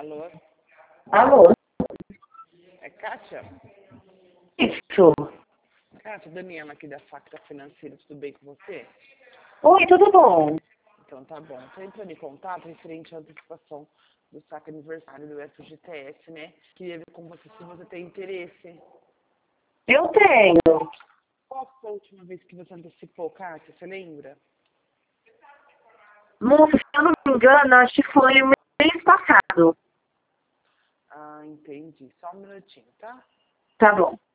Alô? Alô? É Kátia? Isso. Kátia, Daniela aqui da Facta Financeira, tudo bem com você? Oi, tudo bom? Então tá bom. Estou entrando em contato referente à antecipação do saque aniversário do FGTS, né? Queria ver com você se você tem interesse. Eu tenho. Qual foi a última vez que você antecipou, Kátia? Você lembra? Moça, se eu não me engano, acho que foi o mês passado. Ah, entendi. Só um minutinho, tá? Tá bom.